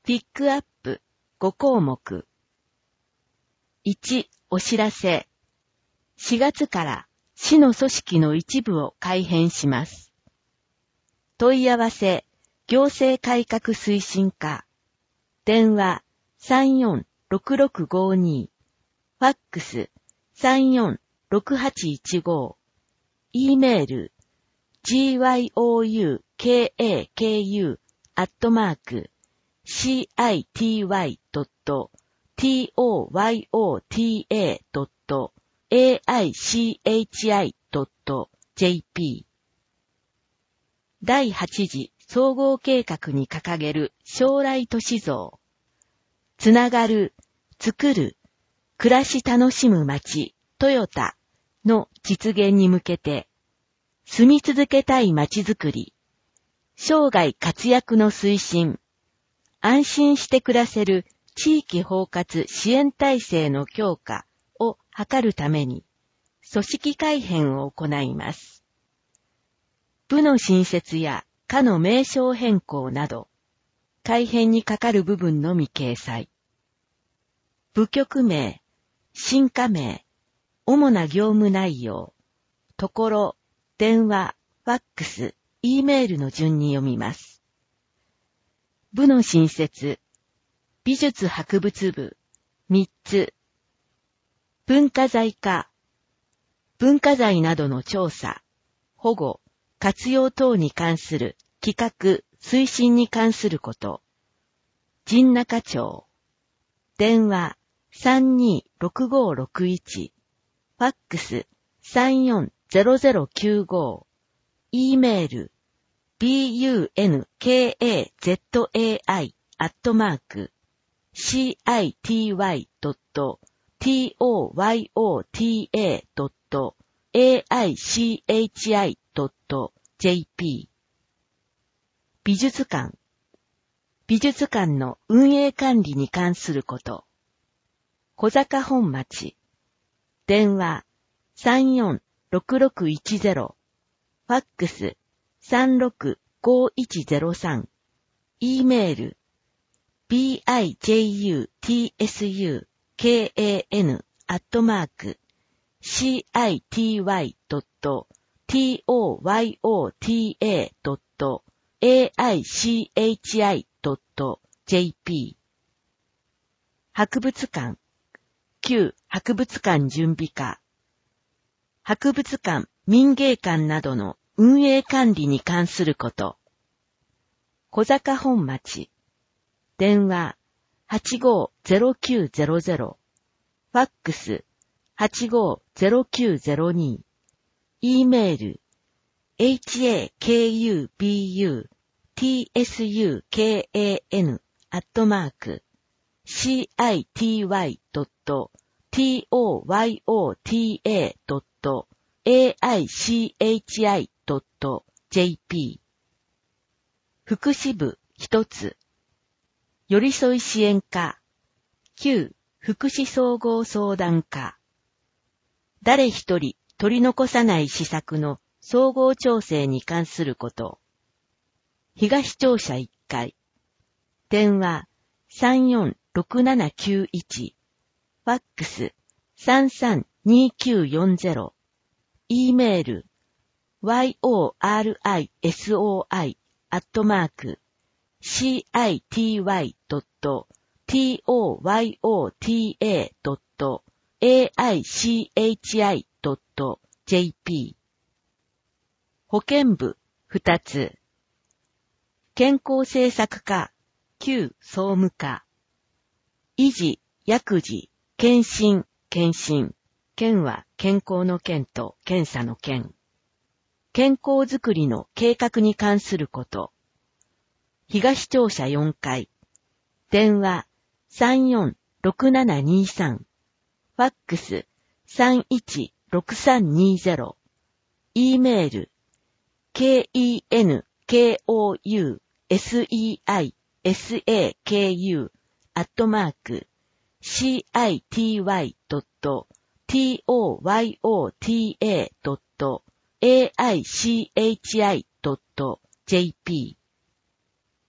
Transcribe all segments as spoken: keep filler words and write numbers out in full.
ピックアップご項目。いち、お知らせ。しがつから市の組織の一部を改編します。問い合わせ、行政改革推進課。電話 さんよんろくろくごに。ファックス さんよんろくはちいちご。E メール ジーワイオーユーケーエーケーユー アットマーク シーアイティーワイドットトヨタドットエーアイシーエイチアイドットジェーピー 第はち次総合計画に掲げる将来都市像。つながる、作る、暮らし楽しむ街、トヨタの実現に向けて、住み続けたい街づくり、生涯活躍の推進、安心して暮らせる地域包括支援体制の強化を図るために、組織改編を行います。部の新設や課の名称変更など、改編にかかる部分のみ掲載。部局名、新課名、主な業務内容、ところ、電話、ファックス、E メールの順に読みます。部の新設、美術博物部、みっつ。文化財課、文化財などの調査、保護、活用等に関する企画、推進に関すること。陣中町。電話 さんにろくごろくいち。ファックス さんよんゼロゼロきゅうご。E メール ビーユーエヌケーエーゼットエーアイ アットマーク シーアイティーワイドットトヨタドットエーアイシーエイチアイドットジェーピー 美術館。美術館の運営管理に関すること。小坂本町。電話 さんよんろくろくいちゼロ。ファックス さんろくごいちゼロさん。E メール ビーアイジェイユーティーエスユーケーエーエヌ アットマーク シーアイティーワイドットトヨタドットエーアイシーエイチアイドットジェーピー 博物館。旧博物館準備課。博物館、民芸館などの運営管理に関すること。小坂本町。電話 はちごゼロきゅうゼロゼロ。ファックス はちごゼロきゅうゼロに。E メール エイチエーケーユービーユーティーエスユーケーエーエヌ アットマーク シーアイティーワイドットトヨタドットエーアイシーエイチアイドットジェーピー 福祉部一つ。寄り添い支援課。旧福祉総合相談課。誰一人取り残さない施策の総合調整に関すること。東庁舎いっかい。電話 さんよんろくななきゅういち。ファックス さんさんにきゅうよんゼロ。E メール ヨリソイ アットマーク シーアイティーワイドットトヨタドットエーアイシーエイチアイドットジェーピー 保健部二つ。健康政策課、旧総務課。維持、薬事、検診、検診。検は健康の検と検査の検。健康づくりの計画に関すること。東庁舎よんかい。電話 さんよんろくななにさん。ファックス さんいちろくさんにゼロ。E メール ケーイーエヌケーオーユーエスイーアイエスエーケーユー アットマーク シーアイティーワイドットトヨタドットエーアイシーエイチアイドットジェーピー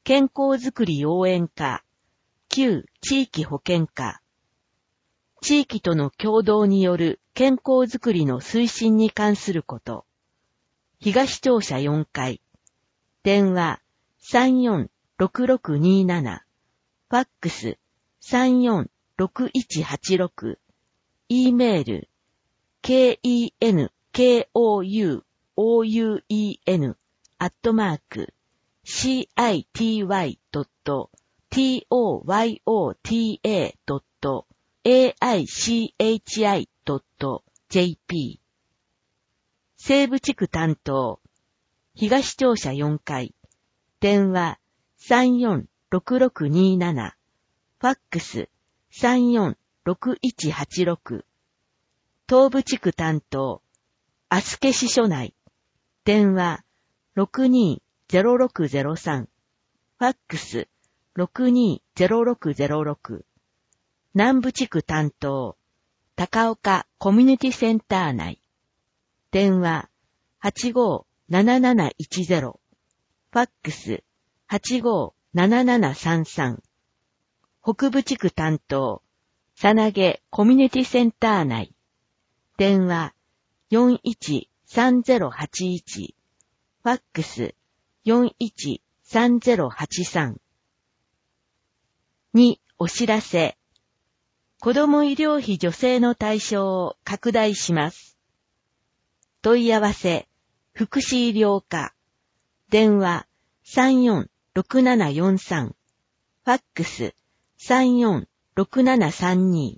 健康づくり応援課、旧地域保健課、地域との協働による健康づくりの推進に関すること、東庁舎よんかい、電話 さんよんろくろくにーなな、ファックス さんよんろくいちはちろく、E メール ケーイーエヌケーオーユーオーユーイーエヌ アットマーク シーアイティーワイドットトヨタ ドット エーアイシーエイチアイドットジェーピー 西部地区担当東庁舎よんかい電話 さんよんろくろくにーなな ファックス さんよんろくいちはちろく東部地区担当厚岸署内電話 ろくにーぜろろくぜろさん ファックス ろくにーぜろろくぜろろく南部地区担当高岡コミュニティセンター内電話 はちごーなななないちぜろ ファックス はちごーななななさんさん北部地区担当さなげコミュニティセンター内電話 よんいちさんぜろはちいち ファックス よんいちさんぜろはちさん にお知らせ子ども医療費助成の対象を拡大します。問い合わせ福祉医療課電話 さんよんろくななよんさん ファックス さんよんろくななさんに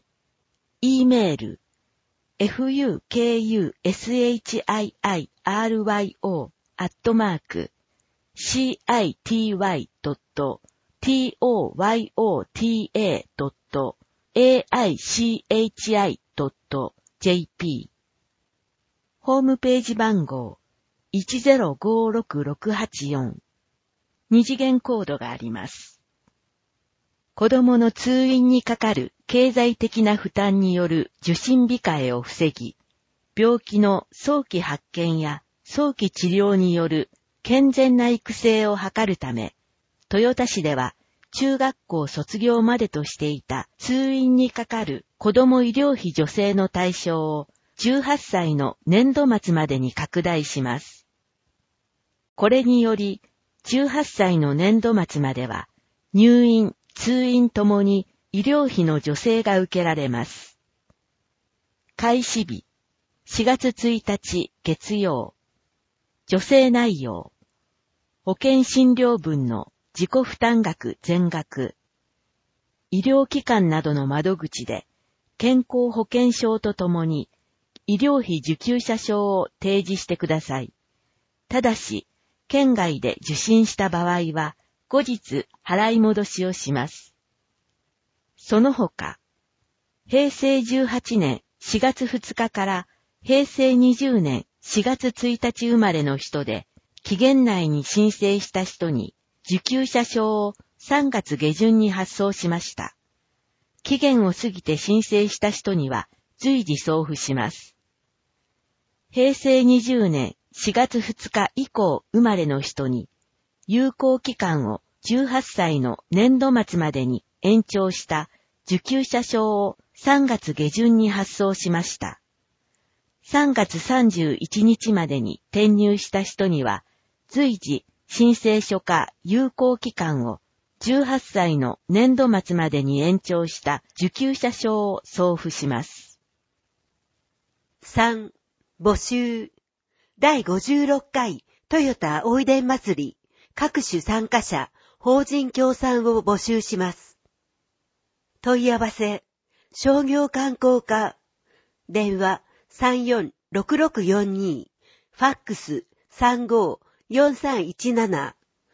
E メール フユーケーユーエスエイチアイアイアールワイオー アットマーク シーアイティーワイドットトヨタ ドット エーアイシーエイチアイドットジェーピー ホームページ番号 いちぜろごろくろくはちよん 二次元コードがあります。子供の通院にかかる経済的な負担による受診控えを防ぎ、病気の早期発見や早期治療による健全な育成を図るため、豊田市では中学校卒業までとしていた通院にかかる子ども医療費助成の対象をじゅうはっさいの年度末までに拡大します。これにより、じゅうはっさいの年度末までは入院、通院ともに医療費の助成が受けられます。開始日、しがつついたち月曜。助成内容。保険診療分の自己負担額全額。医療機関などの窓口で健康保険証とともに医療費受給者証を提示してください。ただし、県外で受診した場合は、後日払い戻しをします。その他、へいせいじゅうはちねんしがつふつかからへいせいにじゅうねんしがつついたち生まれの人で、期限内に申請した人に受給者証をさんがつげじゅんに発送しました。期限を過ぎて申請した人には随時送付します。へいせいにじゅうねんしがつふつか以降生まれの人に、有効期間をじゅうはっさいの年度末までに延長した受給者証をさんがつげじゅんに発送しました。さんがつさんじゅういちにちまでに転入した人には、随時申請書か有効期間をじゅうはっさいの年度末までに延長した受給者証を送付します。 さん. 募集だいごじゅうろっかいトヨタおいでん祭り各種参加者法人協賛を募集します。問い合わせ商業観光課電話 さんよんろくろくよんに ファックス さんごーよんさんいちなな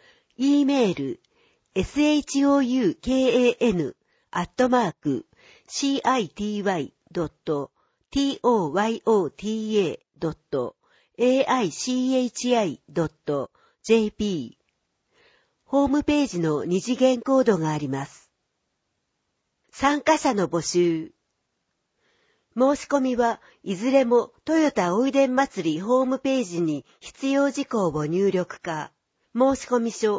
E メール エスエイチオーユーケーエーエヌ アットマーク シーアイティーワイドットトヨタ ドット エーアイシーエイチアイドットジェーピー ホームページの二次元コードがあります。参加者の募集申し込みはいずれもトヨタおいでん祭りホームページに必要事項を入力か、申し込み書、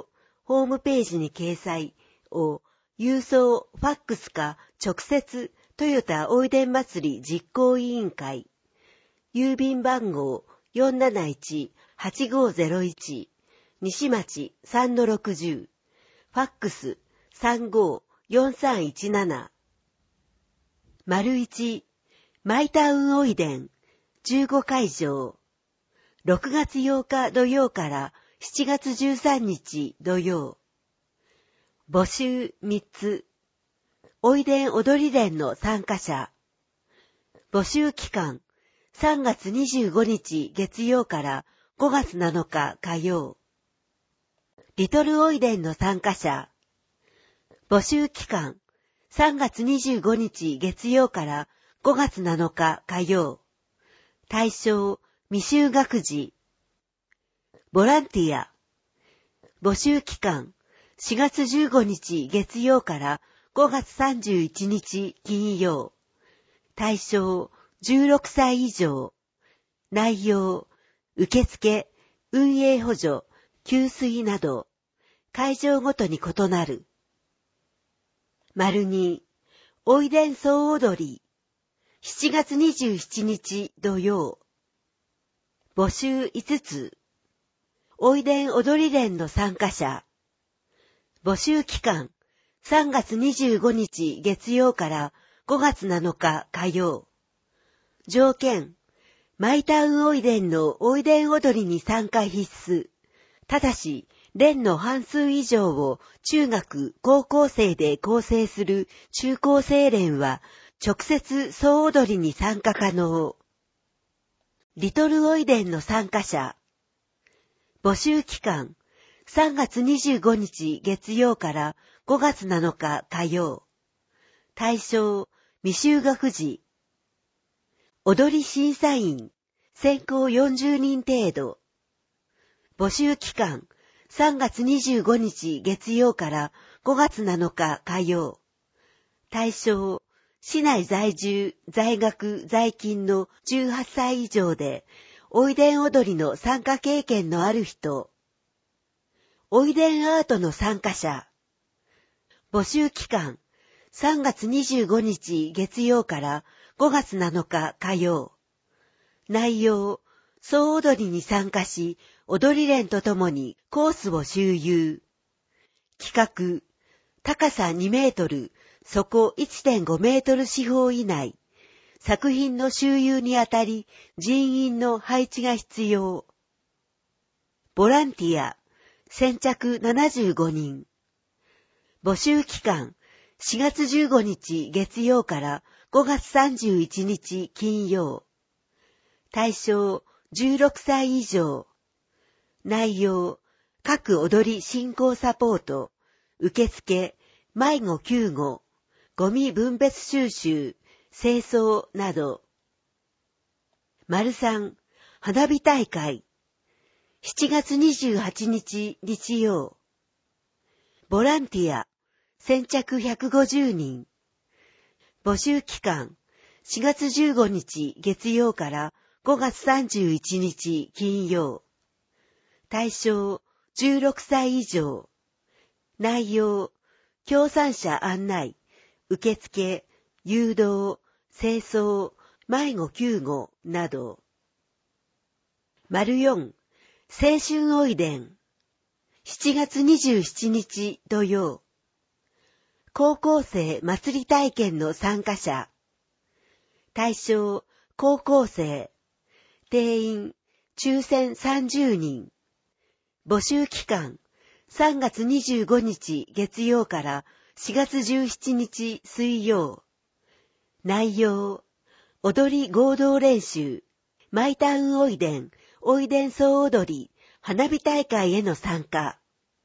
ホームページに掲載を郵送、ファックスか直接トヨタおいでん祭り実行委員会、郵便番号 よんなないちはちごゼロいち 西町 さんのろくゼロ、ファックス さんごよんさんいちなな。丸いち、マイタウンおいでんじゅうごかいじょう、ろくがつようか土曜からしちがつじゅうさんにち土曜。募集みっつ。おいでん踊り連の参加者。募集期間さんがつにじゅうごにち月曜からごがつなのか火曜。リトルおいでんの参加者。募集期間さんがつにじゅうごにち月曜からごがつなのか火曜。対象未就学児。ボランティア。募集期間しがつじゅうごにち月曜からごがつさんじゅういちにち金曜。対象じゅうろくさい以上。内容受付、運営補助、給水など。会場ごとに異なる。丸に、おいでん総踊り。しちがつにじゅうしちにち土曜。募集いつつ。おいでん踊り連の参加者。募集期間さんがつにじゅうごにち月曜からごがつなのか火曜。条件、マイタウンおいでんのおいでん踊りに参加必須。ただし、連の半数以上を中学、高校生で構成する中高生連は直接総踊りに参加可能。リトルおいでんの参加者。募集期間さんがつにじゅうごにち月曜からごがつなのか火曜。対象未就学児。踊り審査員選考よんじゅうにん程度。募集期間さんがつにじゅうごにち月曜からごがつなのか火曜。対象市内在住、在学、在勤のじゅうはっさい以上でおいでん踊りの参加経験のある人。おいでんアートの参加者。募集期間さんがつにじゅうごにち月曜からごがつなのか火曜。内容、総踊りに参加し、踊り連とともにコースを周遊。企画、高さにメートル、底 いってんごメートル四方以内。作品の周遊にあたり人員の配置が必要。ボランティア、先着ななじゅうごにん。募集期間しがつじゅうごにち月曜からごがつさんじゅういちにち金曜。対象じゅうろくさい以上。内容、各踊り振興サポート、受付、迷子救護、ゴミ分別収集、清掃など。丸さん、花火大会。しちがつにじゅうはちにち日曜。ボランティア、先着ひゃくごじゅうにん。募集期間、しがつじゅうごにち月曜からごがつさんじゅういちにち金曜。対象、じゅうろくさい以上。内容、協賛者案内、受付、誘導、清掃、迷子救護など。丸よん、青春おいでん。しちがつにじゅうしちにち土曜。高校生祭り体験の参加者。対象、高校生。定員、抽選さんじゅうにん。募集期間、さんがつにじゅうごにち月曜からしがつじゅうしちにち水曜。内容、踊り合同練習、マイタウンおいでん、おいでん総踊り、花火大会への参加。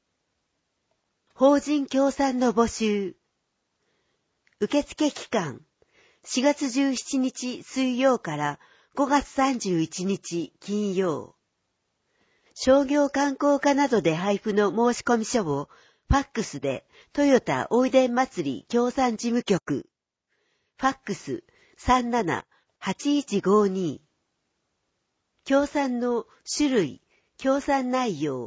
法人協賛の募集。受付期間、しがつじゅうしちにち水曜からごがつさんじゅういちにち金曜。商業観光課などで配布の申し込み書をファックスでトヨタおいでん祭り協賛事務局。ファックス さんななはちいちごに。協賛の種類、協賛内容、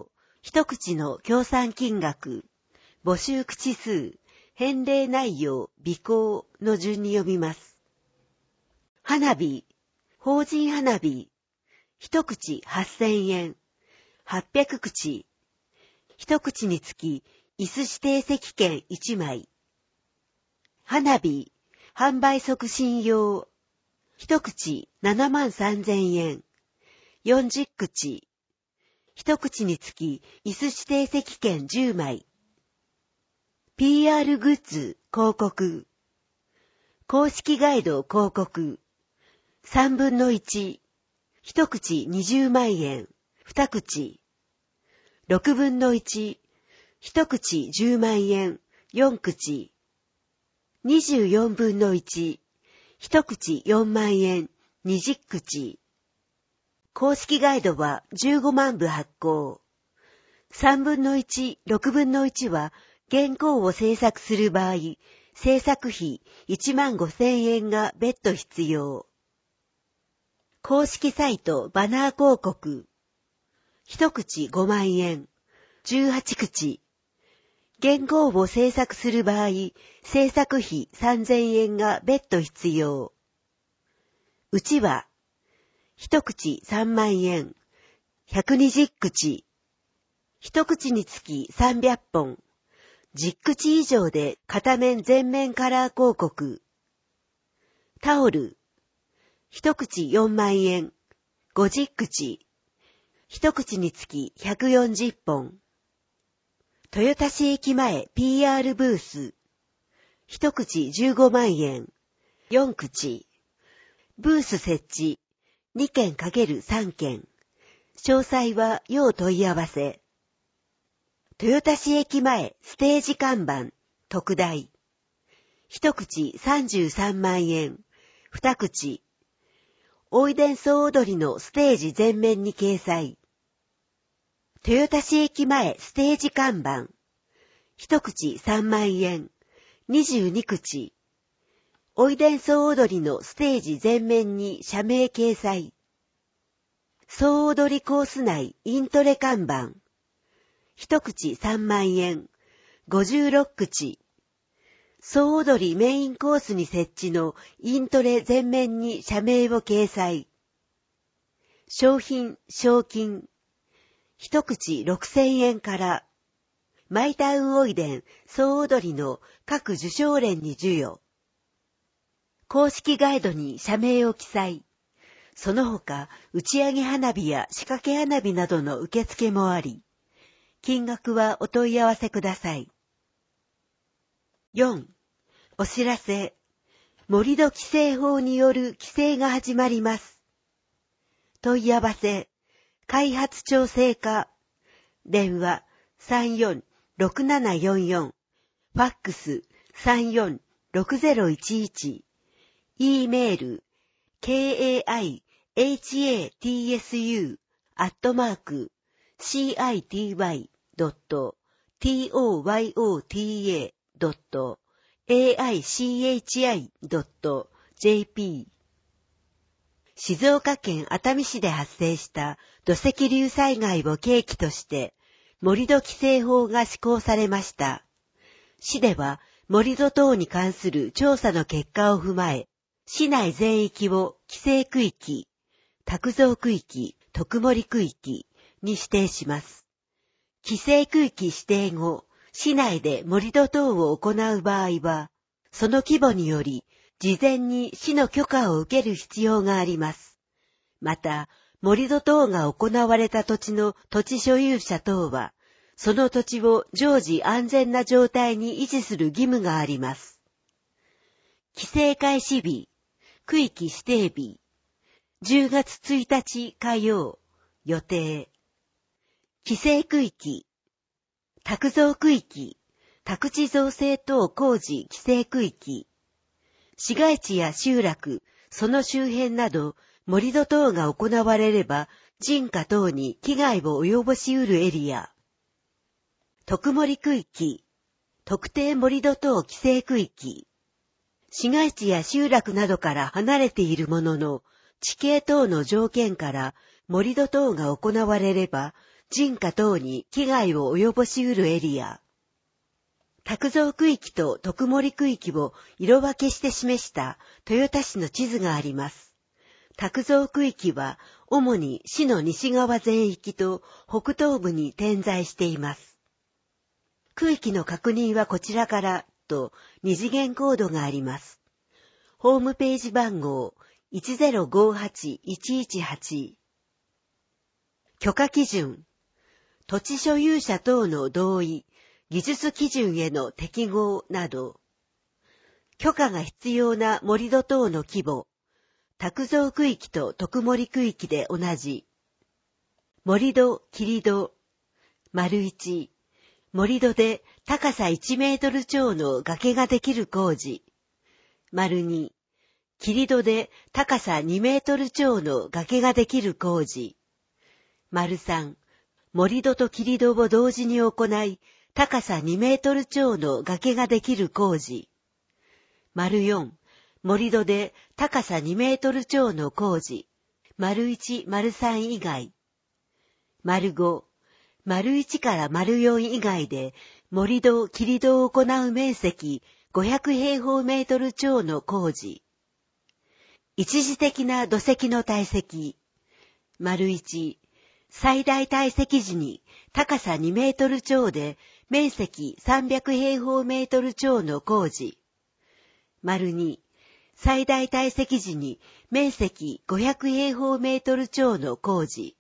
一口の協賛金額、募集口数、返礼内容、備考の順に読みます。花火、法人花火、一口はっせんえん、はっぴゃく口、一口につき、椅子指定席券いちまい。花火、販売促進用、一口ななまんさんぜんえん、よんじゅう口、一口につき、椅子指定席券じゅうまい。ピーアール グッズ広告、公式ガイド広告、さんぶんのいち、一口にじゅうまんえん、二口、ろくぶんのいち、一口じゅうまんえん、よん口、にじゅうよんぶんのいち、一口よんまんえん、にじゅう口。公式ガイドはじゅうごまんぶ発行。さんぶんのいち、ろくぶんのいちは原稿を制作する場合、制作費いちまんごせんえんが別途必要。公式サイトバナー広告。一口ごまんえん、じゅうはち口。原稿を制作する場合、制作費さんぜんえんが別途必要。うちわ。一口さんまんえん、ひゃくにじゅう口。一口につきさんびゃっぽん。じゅう口以上で片面全面カラー広告。タオル。一口よんまんえん、ごじゅう口。一口につきひゃくよんじゅっぽん。豊田市駅前 ピーアール ブース。一口じゅうごまんえん、よん口。ブース設置、にけんかけるさんけん。詳細は要問い合わせ。豊田市駅前ステージ看板、特大。一口さんじゅうさんまんえん、二口。おいでん総踊りのステージ全面に掲載。豊田市駅前ステージ看板。一口さんまんえん、にじゅうに口。おいでん総踊りのステージ全面に社名掲載。総踊りコース内イントレ看板。一口さんまんえん、ごじゅうろく口。総踊りメインコースに設置のイントレ全面に社名を掲載。商品、賞金。一口ろくせんえんから。マイタウンおいでん総踊りの各受賞連に授与。公式ガイドに社名を記載。その他、打ち上げ花火や仕掛け花火などの受付もあり、金額はお問い合わせください。よん. お知らせ。盛り土規制法による規制が始まります。問い合わせ。開発調整課。電話 さんよんろくななよんよん。ファックス さんよんろくぜろいちいち。E メール ケーエーアイエイチエーティーエスユー アットマーク シーアイティーワイ ドット トヨタ ドット エーアイシーエイチアイ ドット ジェーピー。静岡県熱海市で発生した土石流災害を契機として盛り土規制法が施行されました。市では盛り土等に関する調査の結果を踏まえ、市内全域を規制区域、卓造区域、特盛区域に指定します。規制区域指定後、市内で盛り土等を行う場合は、その規模により、事前に市の許可を受ける必要があります。また、盛り土等が行われた土地の土地所有者等は、その土地を常時安全な状態に維持する義務があります。規制開始日、区域指定日、じゅうがつついたち火曜、予定。規制区域、卓造区域、宅地造成等工事規制区域、市街地や集落、その周辺など、盛り土等が行われれば、人家等に危害を及ぼし得るエリア。特盛区域、特定盛り土等規制区域。市街地や集落などから離れているものの、地形等の条件から盛り土等が行われれば、 人家等に危害を及ぼし得るエリア。卓造区域と特盛区域を色分けして示した豊田市の地図があります。卓造区域は主に市の西側全域と北東部に点在しています。区域の確認はこちらからと二次元コードがあります。ホームページ番号 いちゼロごはちいちいちはち。許可基準。土地所有者等の同意、技術基準への適合など。許可が必要な盛土等の規模。卓造区域と特盛区域で同じ。盛土、切土。丸一。盛土で高さいちメートル超の崖ができる工事。丸二。切土で高さにメートル超の崖ができる工事。丸三。盛土と切土を同時に行い、高さにメートル超の崖ができる工事。丸四。盛土で高さにメートル超の工事。丸一、丸三以外。丸五。丸一から丸四以外で、盛土、切土を行う面積ごひゃくへいほうメートル超の工事。一時的な土石の堆積。丸一。最大堆積時に高さにメートル超で面積さんびゃくへいほうメートル超の工事。丸二。最大堆積時に面積ごひゃくへいほうメートル超の工事。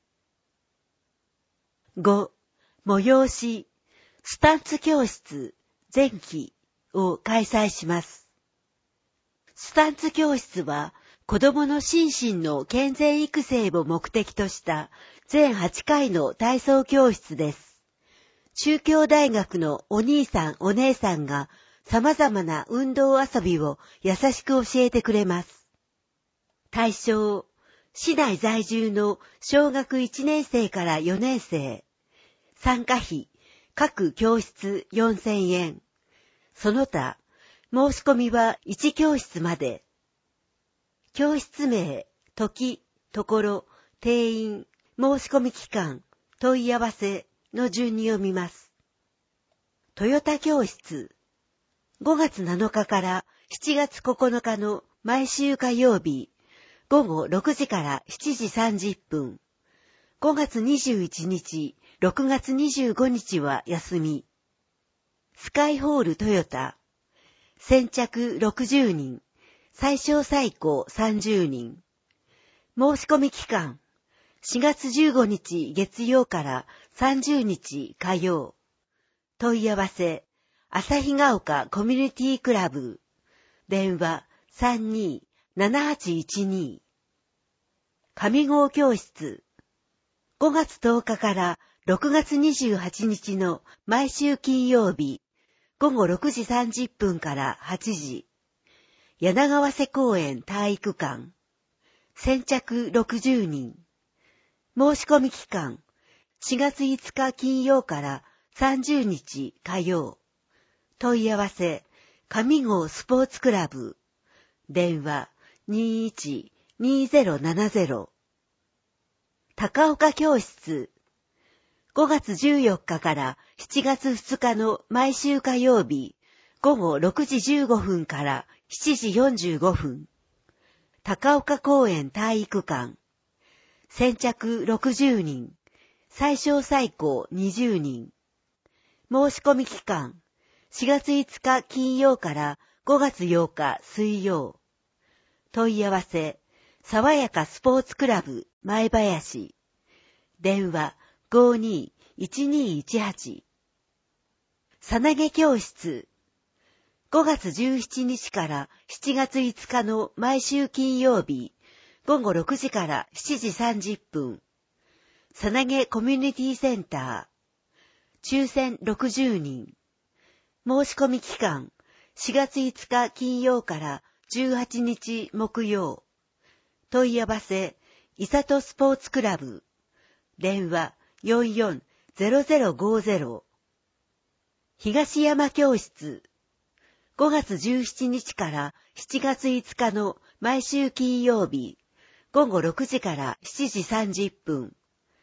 ご、催し、スタンツ教室、前期を開催します。スタンツ教室は、子供の心身の健全育成を目的とした全はちかいの体操教室です。中京大学のお兄さんお姉さんが様々な運動遊びを優しく教えてくれます。対象、市内在住の小学いちねんせいからよねんせい。参加費、各教室よんせんえん。その他、申し込みはいち教室まで。教室名、時、ところ、定員、申し込み期間、問い合わせの順に読みます。豊田教室。ごがつなのかからしちがつここのかの毎週火曜日、ごごろくじからしちじさんじゅっぷん。ごがつにじゅういちにち、ろくがつにじゅうごにちは休み。スカイホール豊田。先着ろくじゅうにん。最小最高さんじゅうにん。申し込み期間、しがつじゅうごにち月曜からさんじゅうにち火曜。問い合わせ、旭ヶ丘コミュニティクラブ。電話 さんにーななはちいちに。上郷教室。ごがつとおかからろくがつにじゅうはちにちの毎週金曜日、ごごろくじさんじゅっぷんからはちじ。柳川瀬公園体育館。先着ろくじゅうにん。申し込み期間、しがついつか金曜からさんじゅうにち火曜。問い合わせ、上郷スポーツクラブ。電話 にーいちにーぜろななぜろ。高岡教室。ごがつじゅうよっかからしちがつふつかの毎週火曜日、ごごろくじじゅうごふんからしちじよんじゅうごふん。高岡公園体育館。先着ろくじゅうにん。最小最高にじゅうにん。申し込み期間、しがついつか金曜からごがつようか水曜。問い合わせ、爽やかスポーツクラブ前林。電話 ごーにーいちにーいちはち。さなげ教室。ごがつじゅうしちにちからしちがついつかの毎週金曜日、ごごろくじからしちじさんじゅっぷん。さなげコミュニティセンター。抽選ろくじゅうにん。申し込み期間、しがついつか金曜からじゅうはちにち木曜。問い合わせ、いさとスポーツクラブ。電話よんよんぜろぜろごぜろ。東山教室。ごがつじゅうしちにちからしちがついつかの毎週金曜日、ごごろくじからしちじさんじゅっぷん。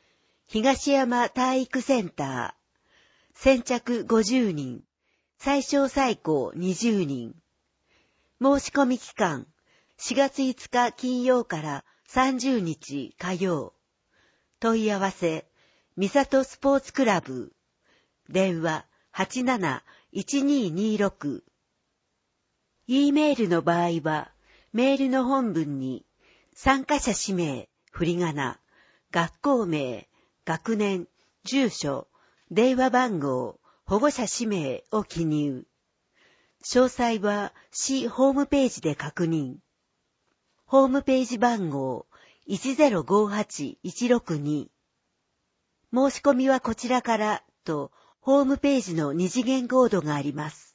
東山体育センター、先着ごじゅうにん、最小最高にじゅうにん。申し込み期間、しがついつか金曜からさんじゅうにち火曜。問い合わせ、三里スポーツクラブ。電話 はちなないちににろく。E メールの場合は、メールの本文に、参加者氏名、振り仮名、学校名、学年、住所、電話番号、保護者氏名を記入。詳細は市ホームページで確認。ホームページ番号 いちゼロごはちいちろくに。申し込みはこちらからとホームページの二次元コードがあります。